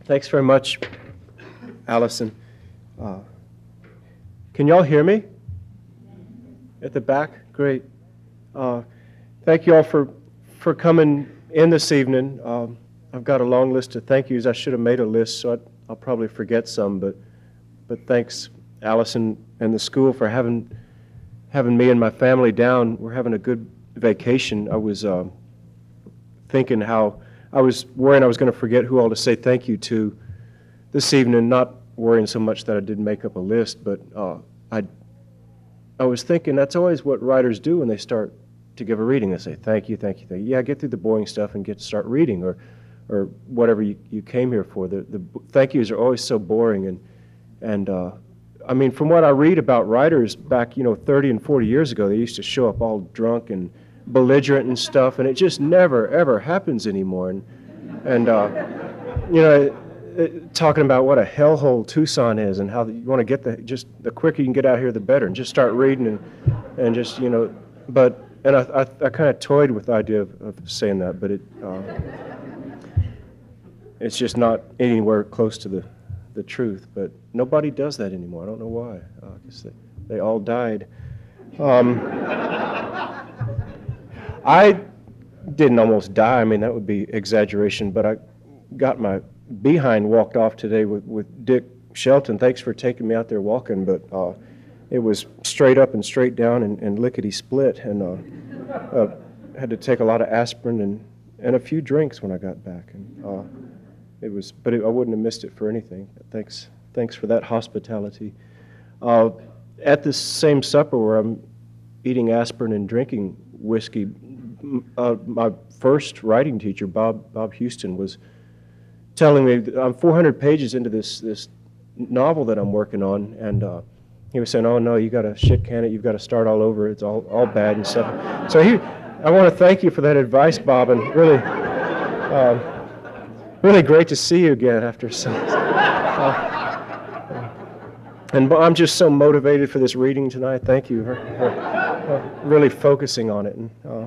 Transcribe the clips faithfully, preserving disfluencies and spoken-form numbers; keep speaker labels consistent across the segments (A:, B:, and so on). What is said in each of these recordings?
A: Thanks very much, Allison. Uh, can y'all hear me? At the back? Great. Uh, thank you all for, for coming in this evening. Um, I've got a long list of thank yous. I should have made a list, so I'd, I'll probably forget some, but, but thanks, Allison and the school, for having, having me and my family down. We're having a good vacation. I was uh, thinking how I was worrying I was going to forget who all to say thank you to this evening, not worrying so much that I didn't make up a list, but uh, I I was thinking that's always what writers do when they start to give a reading. They say, thank you, thank you, thank you. Yeah, get through the boring stuff and get to start reading, or or whatever you, you came here for. The, the thank yous are always so boring, and, and uh, I mean, from what I read about writers back, you know, thirty and forty years ago, they used to show up all drunk and belligerent and stuff, and it just never, ever happens anymore. And, and uh, you know, it, talking about what a hellhole Tucson is and how you want to get the, just the quicker you can get out here, the better, and just start reading and, and just, you know, but, and I, I, I kind of toyed with the idea of, of saying that, but it, uh, it's just not anywhere close to the, the truth. But nobody does that anymore. I don't know why. Uh, I guess they, they all died. Um, I didn't almost die. I mean, that would be exaggeration, but I got my behind walked off today with, with Dick Shelton. Thanks for taking me out there walking, but uh, it was straight up and straight down and, and lickety-split, and uh, uh, had to take a lot of aspirin and, and a few drinks when I got back. And uh, it was, but it, I wouldn't have missed it for anything. Thanks, thanks for that hospitality. Uh, at this same supper where I'm eating aspirin and drinking whiskey, Uh, my first writing teacher, Bob Bob Houston, was telling me that I'm four hundred pages into this this novel that I'm working on, and uh, he was saying, "Oh no, you got to shit can it. You've got to start all over. It's all all bad and stuff." So he, I want to thank you for that advice, Bob, and really, uh, really great to see you again after so. Uh, and I'm just so motivated for this reading tonight. Thank you for, for uh, really focusing on it. And, uh,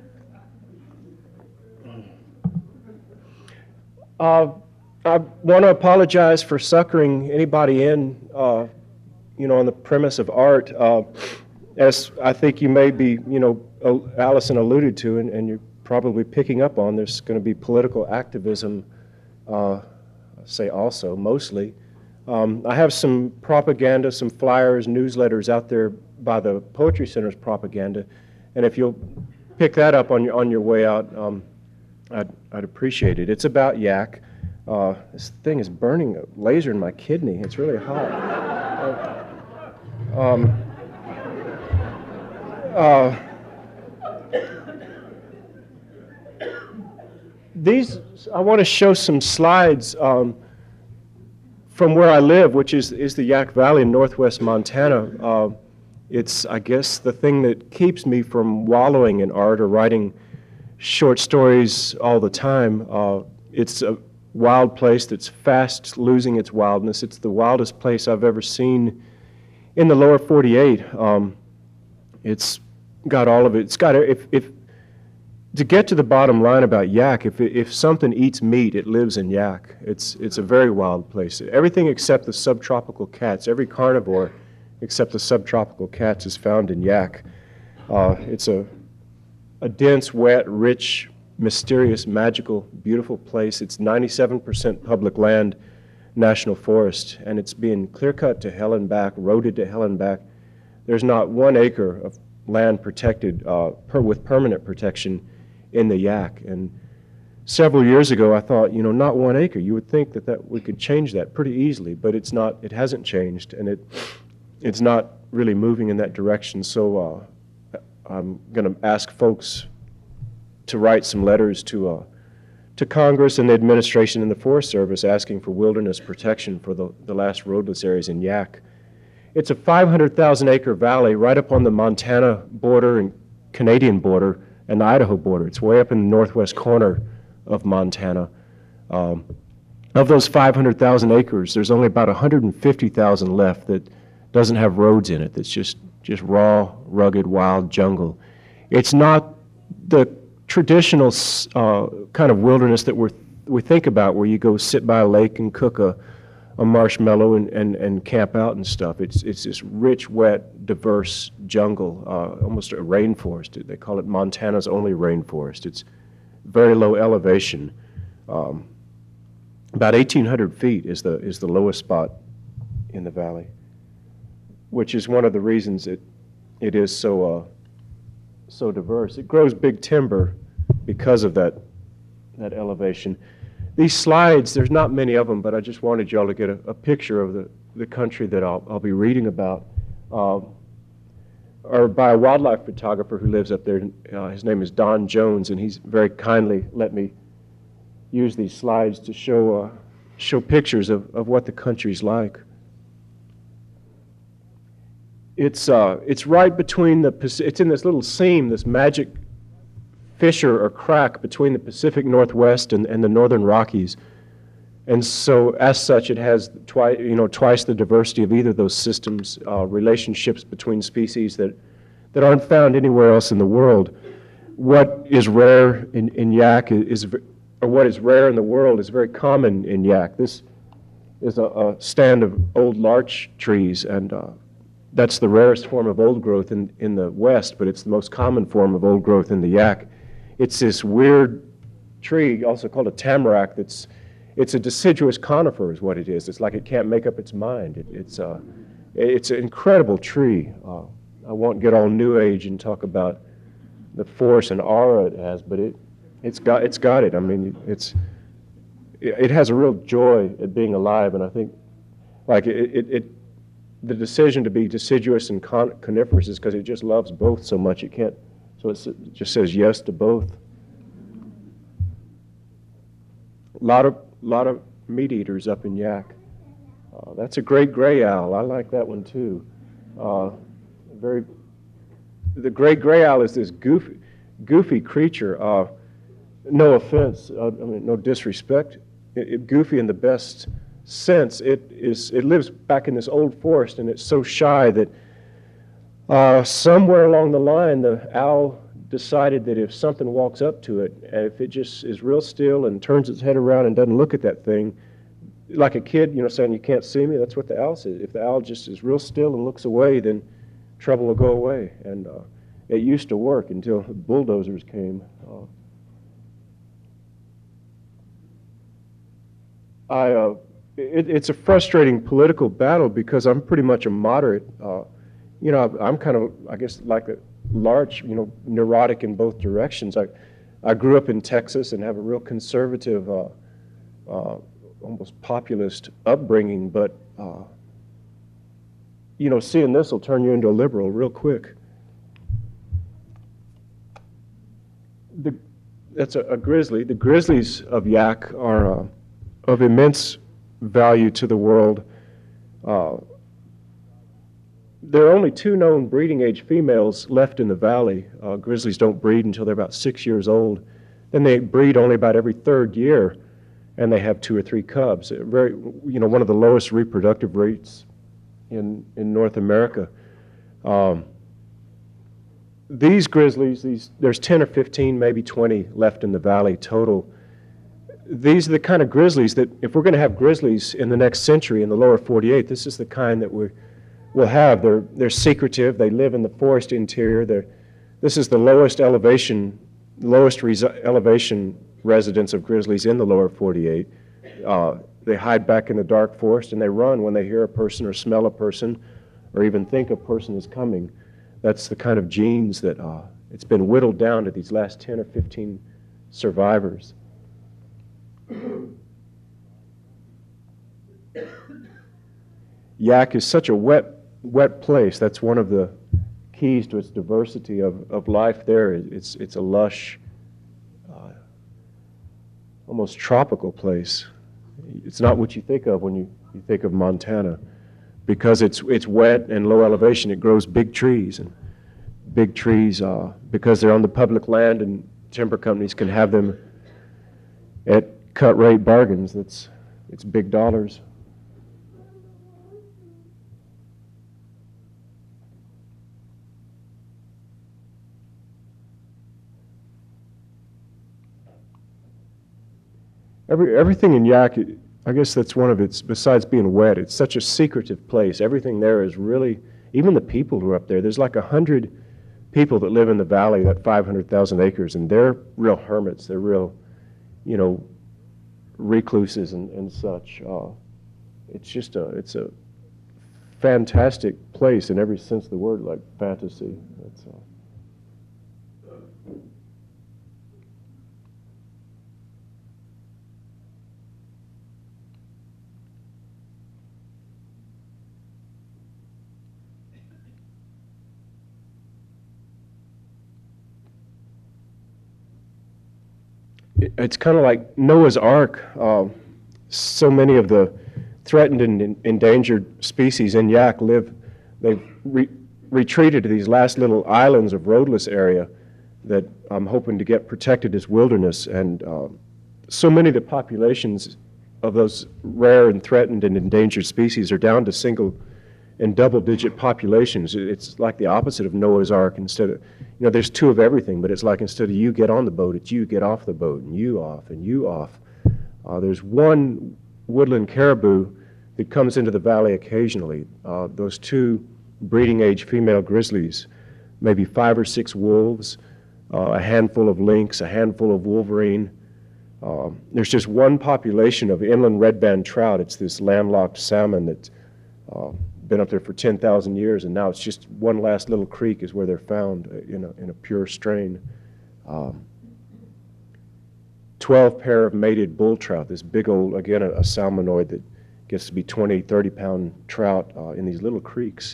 A: Uh, I want to apologize for suckering anybody in, uh, you know, on the premise of art. Uh, as I think you may be, you know, Allison alluded to, and, and you're probably picking up on, there's going to be political activism, uh, say also, mostly. Um, I have some propaganda, some flyers, newsletters out there by the Poetry Center's propaganda, and if you'll pick that up on your, on your way out, um, I'd, I'd appreciate it. It's about yak. Uh, this thing is burning a laser in my kidney. It's really hot. Uh, um, uh, these, I want to show some slides um, from where I live, which is, is the Yak Valley in northwest Montana. Uh, it's, I guess, the thing that keeps me from wallowing in art or writing short stories all the time. Uh, it's a wild place that's fast losing its wildness. It's the wildest place I've ever seen in the lower forty-eight. Um, it's got all of it. It's got, if, if, to get to the bottom line about yak, if, if something eats meat, it lives in yak. It's, it's a very wild place. Everything except the subtropical cats, every carnivore except the subtropical cats is found in yak. Uh, it's a A dense, wet, rich, mysterious, magical, beautiful place. It's ninety-seven percent public land, national forest, and it's being clear-cut to hell and back, roaded to hell and back. There's not one acre of land protected uh, per, with permanent protection in the yak. And several years ago, I thought, you know, not one acre. You would think that, that we could change that pretty easily, but it's not. It hasn't changed, and it it's not really moving in that direction. So. Uh, I'm going to ask folks to write some letters to uh, to Congress and the administration and the Forest Service asking for wilderness protection for the, the last roadless areas in yak. It's a five hundred thousand acre valley right up on the Montana border and Canadian border and the Idaho border. It's way up in the northwest corner of Montana. Um, of those five hundred thousand acres, there's only about one hundred fifty thousand left that doesn't have roads in it, that's just just raw, rugged, wild jungle. It's not the traditional uh, kind of wilderness that we're we think about, where you go sit by a lake and cook a, a marshmallow and, and, and camp out and stuff. It's, it's this rich, wet, diverse jungle, uh, almost a rainforest. They call it Montana's only rainforest. It's very low elevation. Um, about eighteen hundred feet is the, is the lowest spot in the valley, which is one of the reasons it, it is so, uh, so diverse. It grows big timber because of that, that elevation. These slides, there's not many of them, but I just wanted y'all to get a, a picture of the, the country that I'll, I'll be reading about, uh, are by a wildlife photographer who lives up there. Uh, his name is Don Jones, and he's very kindly let me use these slides to show, uh, show pictures of, of what the country's like. It's, uh, it's right between the, it's in this little seam, this magic fissure or crack between the Pacific Northwest and, and the Northern Rockies. And so as such, it has twice, you know, twice the diversity of either of those systems, uh, relationships between species that, that aren't found anywhere else in the world. What is rare in, in yak is, or what is rare in the world is very common in yak. This is a, a stand of old larch trees, and uh, that's the rarest form of old growth in, in the West, but it's the most common form of old growth in the yak. It's this weird tree, also called a tamarack, that's, it's a deciduous conifer is what it is. It's like it can't make up its mind. It, it's, uh, it's an incredible tree. Uh, I won't get all new age and talk about the force and aura it has, but it, it's got, it's got it. I mean, it's, it has a real joy at being alive, and I think, like, it, it, it the decision to be deciduous and con coniferous is because it just loves both so much it can't. So it's, it just says yes to both. A lot of, lot of meat eaters up in yak. Uh, that's a great gray owl. I like that one too. Uh, very. The great gray owl is this goofy, goofy creature. Uh, no offense, uh, I mean no disrespect. It, it, goofy in the best sense. It is. It lives back in this old forest, and it's so shy that Uh, somewhere along the line, the owl decided that if something walks up to it, if it just is real still and turns its head around and doesn't look at that thing, like a kid, you know, saying, "You can't see me," that's what the owl says. If the owl just is real still and looks away, then trouble will go away. And uh, it used to work until bulldozers came. Uh, I, uh, it, it's a frustrating political battle because I'm pretty much a moderate. Uh, You know, I'm kind of, I guess, like a large, you know, neurotic in both directions. I, I grew up in Texas and have a real conservative, uh, uh, almost populist upbringing, but, uh, you know, seeing this will turn you into a liberal real quick. The, that's a, a grizzly. The grizzlies of yak are uh, of immense value to the world. Uh, There are only two known breeding age females left in the valley. Uh, grizzlies don't breed until they're about six years old. Then they breed only about every third year, and they have two or three cubs. Very, you know, one of the lowest reproductive rates in, in North America. Um, these grizzlies, these, there's ten or fifteen, maybe twenty left in the valley total. These are the kind of grizzlies that, if we're going to have grizzlies in the next century in the lower forty-eight, this is the kind that we're will have. They're, they're secretive. They live in the forest interior. They're, this is the lowest elevation, lowest elevation residence of grizzlies in the lower forty-eight. Uh, they hide back in the dark forest, and they run when they hear a person or smell a person or even think a person is coming. That's the kind of genes that uh, it's been whittled down to these last ten or fifteen survivors. Yak is such a wet wet place. That's one of the keys to its diversity of, of life there. It's, it's a lush, uh, almost tropical place. It's not what you think of when you, you think of Montana. Because it's, it's wet and low elevation, it grows big trees. And big trees, uh, because they're on the public land and timber companies can have them at cut rate bargains. That's, it's big dollars. Every, everything in Yaak, I guess that's one of its, besides being wet, it's such a secretive place. Everything there is really, even the people who are up there, there's like a hundred people that live in the valley, that five hundred thousand acres, and they're real hermits. They're real, you know, recluses and, and such. Uh, it's just a, it's a fantastic place in every sense of the word, like fantasy. It's, uh, it's kind of like Noah's Ark. Uh, so many of the threatened and en- endangered species in Yaak live, they've re- retreated to these last little islands of roadless area that I'm hoping to get protected as wilderness. And uh, so many of the populations of those rare and threatened and endangered species are down to single and double-digit populations. It's like the opposite of Noah's Ark. Instead of, you know, there's two of everything, but it's like instead of you get on the boat, it's you get off the boat, and you off, and you off. Uh, there's one woodland caribou that comes into the valley occasionally. Uh, those two breeding-age female grizzlies, maybe five or six wolves, uh, a handful of lynx, a handful of wolverine. Uh, there's just one population of inland red-band trout. It's this landlocked salmon that's uh, been up there for ten thousand years, and now it's just one last little creek is where they're found in a, in a pure strain. Um, twelve pair of mated bull trout, this big old, again, a, a salmonoid that gets to be twenty, thirty pound trout uh, in these little creeks.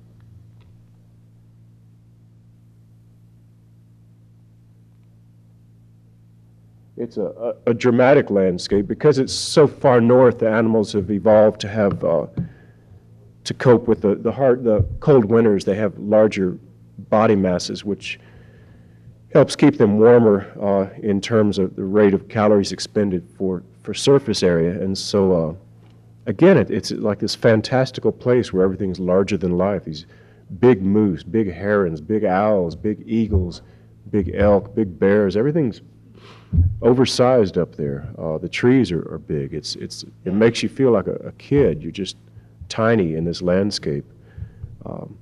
A: It's a, a, a dramatic landscape. Because it's so far north, the animals have evolved to have uh, to cope with the, the hard, the cold winters. They have larger body masses, which helps keep them warmer uh, in terms of the rate of calories expended for, for surface area. And so, uh, again, it, it's like this fantastical place where everything's larger than life. These big moose, big herons, big owls, big eagles, big elk, big bears. Everything's oversized up there. Uh, the trees are, are big. It's, it's, it makes you feel like a, a kid. You're just tiny in this landscape. Um,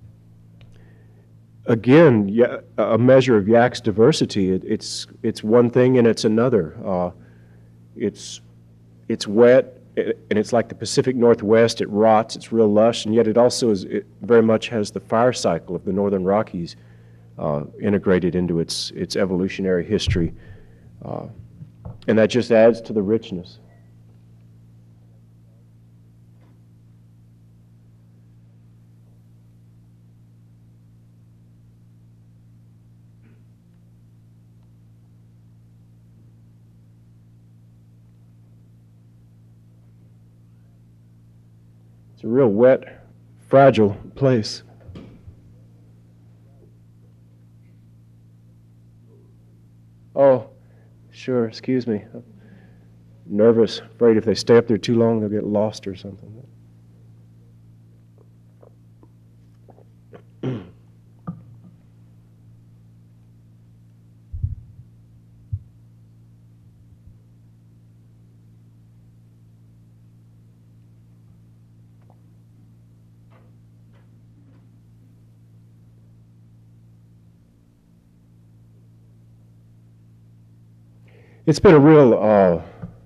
A: again, yeah, a measure of Yaak's diversity. It, it's, it's one thing and it's another. Uh, it's, it's wet, and it's like the Pacific Northwest. It rots, it's real lush, and yet it also is, it very much has the fire cycle of the Northern Rockies uh, integrated into its, its evolutionary history. Uh, and that just adds to the richness. It's a real wet, fragile place. Oh, sure, excuse me. I'm nervous, afraid if they stay up there too long, they'll get lost or something. It's been a real uh,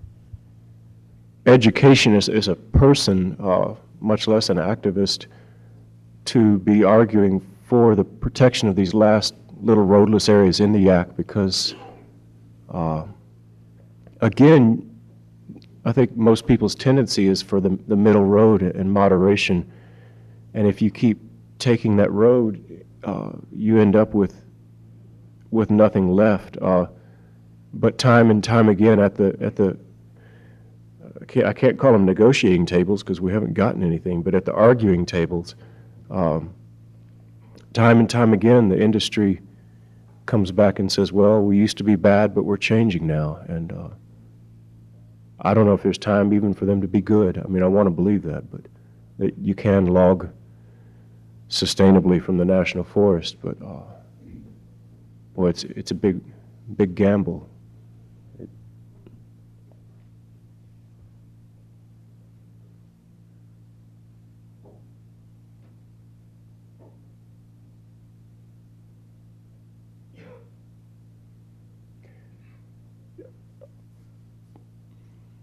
A: education as, as a person, uh, much less an activist, to be arguing for the protection of these last little roadless areas in the Yaak, because, uh, again, I think most people's tendency is for the, the middle road and moderation. And if you keep taking that road, uh, you end up with, with nothing left. Uh, But time and time again at the, at the I can't, I can't call them negotiating tables because we haven't gotten anything, but at the arguing tables, um, time and time again the industry comes back and says, well, we used to be bad, but we're changing now. And uh, I don't know if there's time even for them to be good. I mean, I want to believe that, but that you can log sustainably from the national forest, but uh, boy, it's, it's a big, big gamble.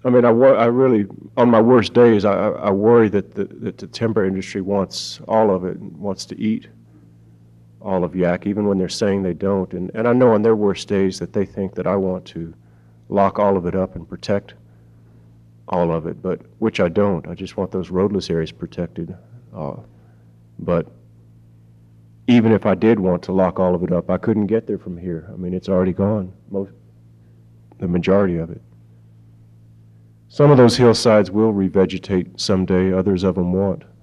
A: I mean, I, wor- I really, on my worst days, I, I I worry that the, that the timber industry wants all of it, and wants to eat all of yak, even when they're saying they don't. And, and I know on their worst days that they think that I want to lock all of it up and protect all of it, but which I don't. I just want those roadless areas protected. Uh, but even if I did want to lock all of it up, I couldn't get there from here. I mean, it's already gone, most, the majority of it. Some of those hillsides will revegetate someday, others of them won't.